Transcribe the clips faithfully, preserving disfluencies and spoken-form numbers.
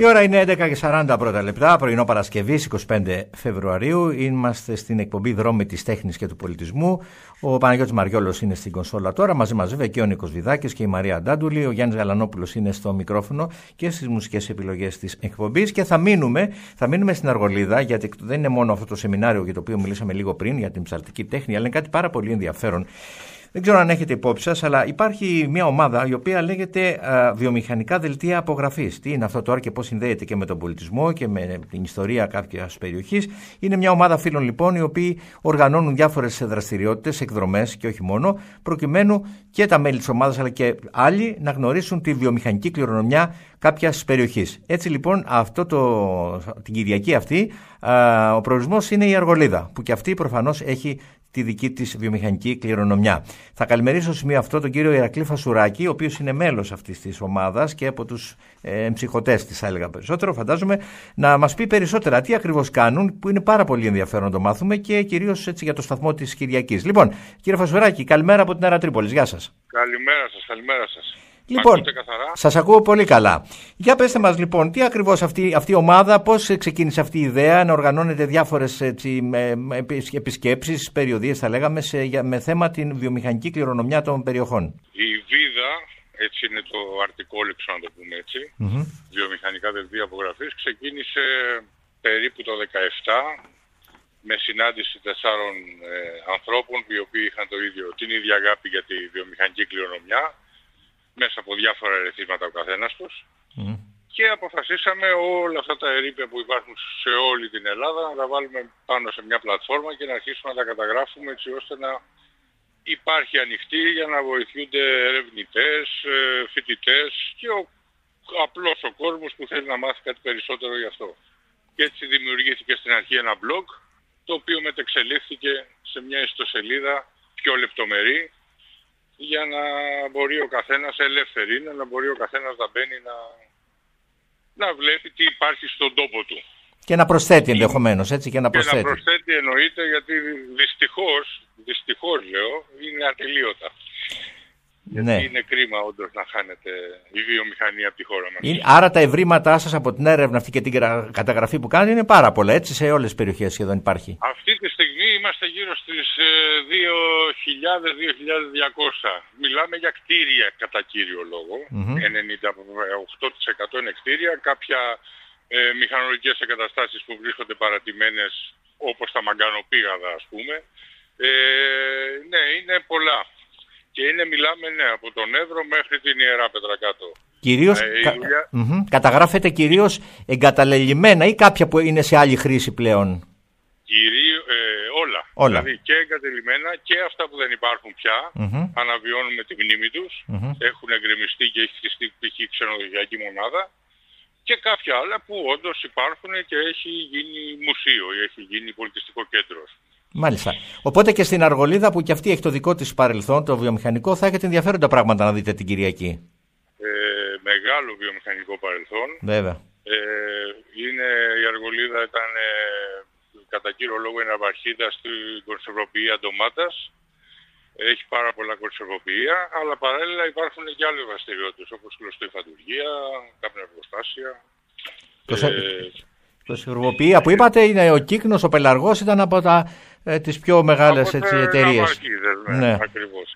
Η ώρα είναι έντεκα και σαράντα πρώτα λεπτά, πρωινό Παρασκευής εικοστή πέμπτη Φεβρουαρίου. Είμαστε στην εκπομπή Δρόμοι της Τέχνης και του Πολιτισμού. Ο Παναγιώτης Μαριόλος είναι στην κονσόλα τώρα. Μαζί μας βέβαια και ο Νίκος Βιδάκης και η Μαρία Αντάντουλη. Ο Γιάννης Γαλανόπουλος είναι στο μικρόφωνο και στις μουσικές επιλογές της εκπομπής. Και θα μείνουμε, θα μείνουμε στην Αργολίδα, γιατί δεν είναι μόνο αυτό το σεμινάριο για το οποίο μιλήσαμε λίγο πριν, για την ψαλτική τέχνη, αλλά είναι κάτι πάρα πολύ ενδιαφέρον. Δεν ξέρω αν έχετε υπόψη σας, αλλά υπάρχει μια ομάδα η οποία λέγεται α, βιομηχανικά δελτία απογραφής. Τι είναι αυτό τώρα και πώς συνδέεται και με τον πολιτισμό και με την ιστορία κάποιας περιοχής. Είναι μια ομάδα φίλων λοιπόν οι οποίοι οργανώνουν διάφορες δραστηριότητες, εκδρομές και όχι μόνο, προκειμένου και τα μέλη της ομάδας αλλά και άλλοι να γνωρίσουν τη βιομηχανική κληρονομιά κάποιας περιοχής. Έτσι λοιπόν αυτό το, την Κυριακή αυτή α, ο προορισμός είναι η Αργολίδα, που και αυτή προφανώς έχει τη δική της βιομηχανική κληρονομιά. Θα καλημερίσω στο σημείο αυτό τον κύριο Ηρακλή Φασουράκη, ο οποίος είναι μέλος αυτής της ομάδας και από τους ε, εμψυχωτές της, θα έλεγα περισσότερο, φαντάζομαι, να μας πει περισσότερα τι ακριβώς κάνουν, που είναι πάρα πολύ ενδιαφέρον να το μάθουμε και κυρίως έτσι για το σταθμό της Κυριακής. Λοιπόν, κύριε Φασουράκη, καλημέρα από την Αέρα Τρίπολης. Γεια σας. Καλημέρα σας, καλημέρα σας. Λοιπόν, σας ακούω πολύ καλά. Για πέστε μας λοιπόν, τι ακριβώς αυτή, αυτή η ομάδα, πώς ξεκίνησε αυτή η ιδέα να οργανώνεται διάφορες έτσι, επισκέψεις, περιοδίες θα λέγαμε, σε, για, με θέμα την βιομηχανική κληρονομιά των περιοχών. Η Βίδα, έτσι είναι το αρτικόληψο να το πούμε έτσι, mm-hmm. βιομηχανικά δελτία απογραφής, ξεκίνησε περίπου το δεκαεπτά με συνάντηση τεσσάρων ε, ανθρώπων οι οποίοι είχαν το ίδιο, την ίδια αγάπη για τη βιομηχανική κληρονομιά, μέσα από διάφορα ερεθίσματα ο καθένας τους mm. και αποφασίσαμε όλα αυτά τα ερείπια που υπάρχουν σε όλη την Ελλάδα να τα βάλουμε πάνω σε μια πλατφόρμα και να αρχίσουμε να τα καταγράφουμε έτσι ώστε να υπάρχει ανοιχτή για να βοηθούνται ερευνητές, φοιτητές και ο απλός ο κόσμος που θέλει να μάθει κάτι περισσότερο γι' αυτό. Και έτσι δημιουργήθηκε στην αρχή ένα blog το οποίο μετεξελίχθηκε σε μια ιστοσελίδα πιο λεπτομερή για να μπορεί ο καθένας ελεύθερη είναι, να μπορεί ο καθένας να μπαίνει να, να βλέπει τι υπάρχει στον τόπο του. Και να προσθέτει ενδεχομένως, έτσι, και να προσθέτει. Και να προσθέτει εννοείται, γιατί δυστυχώς, δυστυχώς λέω, είναι ατελείωτα. Ναι. Γιατί είναι κρίμα όντως να χάνεται η βιομηχανία από τη χώρα μας. Είναι, άρα τα ευρήματά σας από την έρευνα αυτή και την καταγραφή που κάνει είναι πάρα πολλά, έτσι, σε όλες τις περιοχές σχεδόν υπάρχει. Αυτή τη στιγμή είμαστε γύρω στις δύο χιλιάδες με δύο χιλιάδες διακόσια. Μιλάμε για κτίρια κατά κύριο λόγο. Mm-hmm. ενενήντα οκτώ τοις εκατό είναι κτίρια, κάποια ε, μηχανολογικές εγκαταστάσεις που βρίσκονται παρατημένες όπως τα μαγκανοπήγαδα ας πούμε. Ε, ναι, είναι πολλά. Και είναι, μιλάμε, ναι, από τον Εύρο μέχρι την Ιεράπετρα κάτω. Κυρίως, ε, κα... δουλειά... mm-hmm. καταγράφεται κυρίως εγκαταλελειμμένα ή κάποια που είναι σε άλλη χρήση πλέον? Κυρίω, ε, όλα. όλα. Δηλαδή και εγκαταλελειμμένα και αυτά που δεν υπάρχουν πια, mm-hmm. αναβιώνουν με τη μνήμη τους, mm-hmm. έχουν εγκρεμιστεί και έχει χτιστεί π.χ. ξενοδοχειακή μονάδα και κάποια άλλα που όντως υπάρχουν και έχει γίνει μουσείο ή έχει γίνει πολιτιστικό κέντρο. Μάλιστα. Οπότε και στην Αργολίδα που και αυτή έχει το δικό της παρελθόν, το βιομηχανικό, θα έχετε ενδιαφέροντα πράγματα να δείτε την Κυριακή. Ε, μεγάλο βιομηχανικό παρελθόν. Βέβαια. Ε, είναι, η Αργολίδα ήταν ε, κατά κύριο λόγο η ναυαρχίδα στην κονσερβοποιία ντομάτας. Έχει πάρα πολλά κονσερβοποιία, αλλά παράλληλα υπάρχουν και άλλες δραστηριότητες όπως κλωστοϊφαντουργία, κάποια εργοστάσια. Το σε... ε, κονσερβοποιία που είπατε είναι ο Κύκνος, ο Πελαργός, ήταν από τα, ε, τις πιο μεγάλες έτσι, εταιρείες. Ναι, ναι, ακριβώς.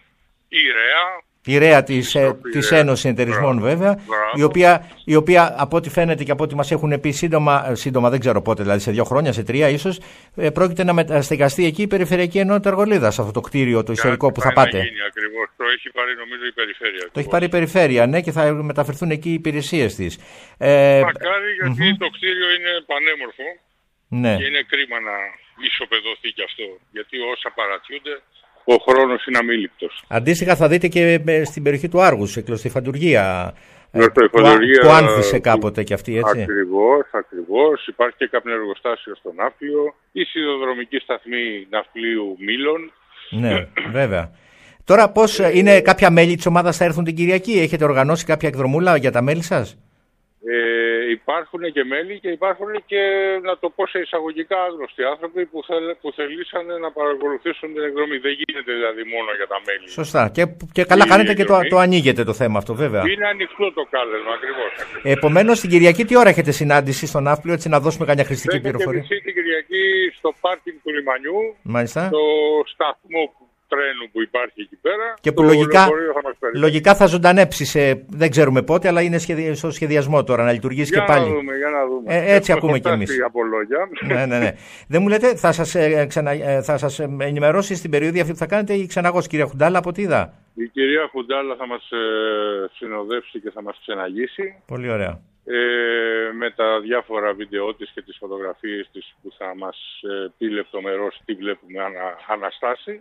Η ΡΕΑ. Η ΡΕΑ της, ε, της Ένωσης Συνεταιρισμών βέβαια, η οποία, η οποία από ό,τι φαίνεται και από ό,τι μας έχουν πει σύντομα, σύντομα δεν ξέρω πότε, δηλαδή σε δύο χρόνια, σε τρία ίσως, ε, πρόκειται να μεταστεγαστεί εκεί η Περιφερειακή Ενότητα Αργολίδας, αυτό το κτίριο, το ιστορικό που θα πάτε. Γίνει, ακριβώς. Το έχει πάρει νομίζω η Περιφέρεια. Ακριβώς. Το έχει πάρει η Περιφέρεια, ναι, και θα μεταφερθούν εκεί οι υπηρεσίες της. Ε, Μακάρι, γιατί mm-hmm. το κτίριο είναι πανέμορφο ναι. και είναι κρίμα να ισοπεδωθεί κι αυτό, γιατί όσα παρατιούνται ο χρόνος είναι αμήλιπτος. Αντίστοιχα θα δείτε και στην περιοχή του Άργους, σε κλωστοϊφαντουργία, που, που άνθησε κάποτε κι αυτή, έτσι. Ακριβώς, ακριβώς. Υπάρχει και καπνεργοστάσιο στο Ναύπλιο, η σιδηροδρομική σταθμή ναυπλίου Μήλων. Ναι, βέβαια. Τώρα πώς ε, είναι κάποια μέλη της ομάδας θα έρθουν την Κυριακή, έχετε οργανώσει κάποια εκδρομούλα για τα μέλη σας? Ε, οι υπάρχουν και μέλη και υπάρχουν και, να το πω σε εισαγωγικά, άγνωστοι άνθρωποι που, θέλ, που θελήσανε να παρακολουθήσουν την εκδρομή. Δεν γίνεται δηλαδή μόνο για τα μέλη. Σωστά. Και, και καλά η κάνετε εκδρομή. Και το, το ανοίγετε το θέμα αυτό, βέβαια. Είναι ανοιχτό το κάλεσμα, ακριβώς. Επομένως, την Κυριακή τι ώρα έχετε συνάντηση στον Ναύπλιο, έτσι να δώσουμε καμιά χρηστική πληροφορία? Έχετε την Κυριακή στο πάρκινγκ του λιμανιού, Μάλιστα. στο σταθμό τρένου που υπάρχει εκεί πέρα. Και που λογικά θα, λογικά θα ζωντανέψει σε, δεν ξέρουμε πότε, αλλά είναι σχεδι, στο σχεδιασμό τώρα να λειτουργήσει για και πάλι. Για να δούμε, για να δούμε. Ε, έτσι Έχω ακούμε κι εμείς. ναι, ναι, ναι. Δεν μου λέτε, θα σας, ε, ξανα, ε, θα σας ενημερώσει στην περίοδο αυτή που θα κάνετε η ξεναγός, κυρία Χουντάλα, από τι είδα? Η κυρία Χουντάλα θα μας ε, συνοδεύσει και θα μας ξεναγήσει. Πολύ ωραία. Ε, με τα διάφορα βίντεο της και τις φωτογραφίες της που θα μας ε, πει λεπτομερώς τι βλέπουμε ανα, αναστάσει.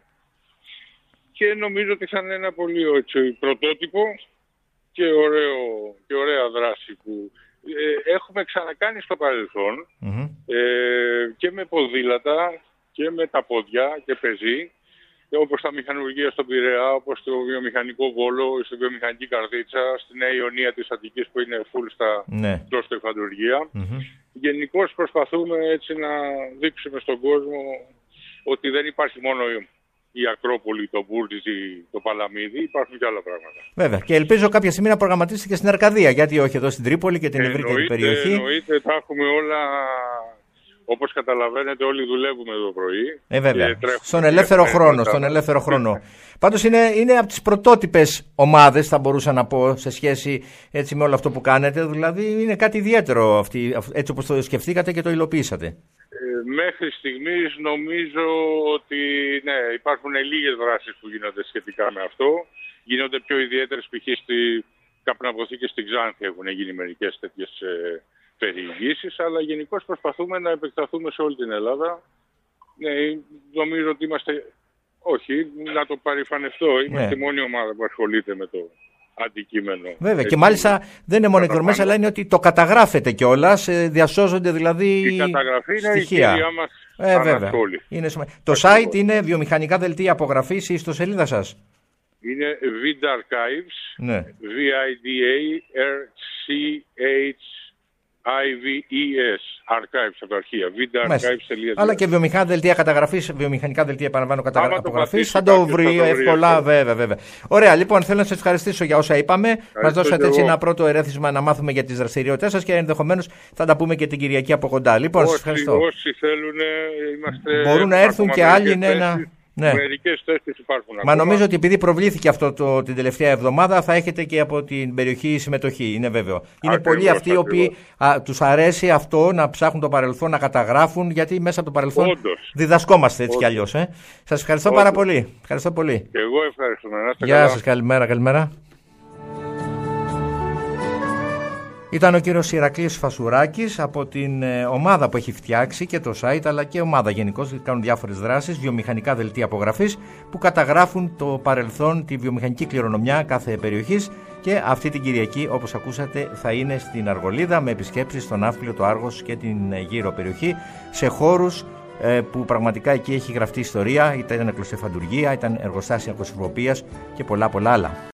Και νομίζω ότι θα είναι ένα πολύ έτσι, πρωτότυπο και, ωραίο, και ωραία δράση που ε, έχουμε ξανακάνει στο παρελθόν mm-hmm. ε, και με ποδήλατα και με τα πόδια και πεζί, όπως τα μηχανουργία στον Πειραιά, όπως το βιομηχανικό Βόλο, στη βιομηχανική Καρδίτσα, στη Νέα Ιωνία της Αττικής που είναι full στα ναι. κλωστοϊφαντουργία. Mm-hmm. Γενικώς προσπαθούμε έτσι να δείξουμε στον κόσμο ότι δεν υπάρχει μόνο η Ακρόπολη, το Μπούρτιζι, το Παλαμίδι, υπάρχουν και άλλα πράγματα. Βέβαια. Και ελπίζω κάποια στιγμή να προγραμματίσετε και στην Αρκαδία, γιατί όχι εδώ στην Τρίπολη και την ευρύτερη περιοχή. Εννοείται, θα έχουμε όλα. Όπως καταλαβαίνετε, όλοι δουλεύουμε το πρωί. Ε, βέβαια. Στον ελεύθερο χρόνο. Στον ελεύθερο χρόνο. Πάντως είναι, είναι από τις πρωτότυπες ομάδες, θα μπορούσα να πω, σε σχέση έτσι, με όλο αυτό που κάνετε. Δηλαδή είναι κάτι ιδιαίτερο αυτή, έτσι όπως το σκεφτήκατε και το υλοποιήσατε. Ε, μέχρι στιγμής νομίζω ότι ναι, υπάρχουν λίγες δράσεις που γίνονται σχετικά με αυτό. Γίνονται πιο ιδιαίτερες, π.χ. στη καπναποθήκη στην Ξάνθη έχουν γίνει μερικές τέτοιες ε, περιηγήσεις, αλλά γενικώς προσπαθούμε να επεκταθούμε σε όλη την Ελλάδα. Ναι, νομίζω ότι είμαστε, όχι, να το παρηφανευτώ, είμαστε ναι. μόνη ομάδα που ασχολείται με το αντικείμενο. Βέβαια, έτσι, και μάλιστα δεν είναι μόνο εκδρομές, αλλά είναι ότι το καταγράφεται κιόλας, διασώζονται δηλαδή η καταγραφή είναι στοιχεία. Η κυρία μας ε, ανασχόληση. Είναι το site είναι βιομηχανικά δελτία απογραφής, η ιστοσελίδα σας? Είναι Vida Archives, ναι. V-I-D-A-R-C-H I V E S, Archives από τα αρχεία, vida archives. Αλλά και βιομηχανικά δελτία καταγραφής, βιομηχανικά δελτία επαναλαμβάνω απογραφής, θα το βρει εύκολα, βέβαια, βέβαια. Ωραία, λοιπόν, θέλω να σας ευχαριστήσω για όσα είπαμε. Μας δώσατε έτσι ένα πρώτο ερέθισμα να μάθουμε για τις δραστηριότητες σας και ενδεχομένως θα τα πούμε και την Κυριακή από κοντά. Λοιπόν, όσοι, σας ευχαριστώ. Όσοι θέλουν, είμαστε. Μπορούν να έρθουν και άλλοι, είναι ένα. Ναι. Μερικές θέσεις υπάρχουν. Μα ακόμα. νομίζω ότι επειδή προβλήθηκε αυτό το, την τελευταία εβδομάδα θα έχετε και από την περιοχή συμμετοχή, είναι βέβαιο. Είναι ακριβώς, πολλοί αυτοί οι οποίοι τους αρέσει αυτό να ψάχνουν το παρελθόν, να καταγράφουν, γιατί μέσα από το παρελθόν όντως. Διδασκόμαστε έτσι κι αλλιώς. Ε. Σας ευχαριστώ όντως. πάρα πολύ. Ευχαριστώ πολύ. Και εγώ ευχαριστώ. Γεια σας, καλημέρα, καλημέρα. Ήταν ο κύριος Ηρακλής Φασουράκης από την ομάδα που έχει φτιάξει και το site, αλλά και ομάδα γενικώς, κάνουν διάφορες δράσεις, βιομηχανικά δελτία απογραφής που καταγράφουν το παρελθόν, τη βιομηχανική κληρονομιά κάθε περιοχής, και αυτή την Κυριακή, όπως ακούσατε, θα είναι στην Αργολίδα με επισκέψεις στον Ναύπλιο, το Άργος και την γύρω περιοχή, σε χώρους που πραγματικά εκεί έχει γραφτεί ιστορία, ήταν κλωστεφαντουργία, ήταν εργοστάσια κοσμοπίας και πολλά πολλά άλλα.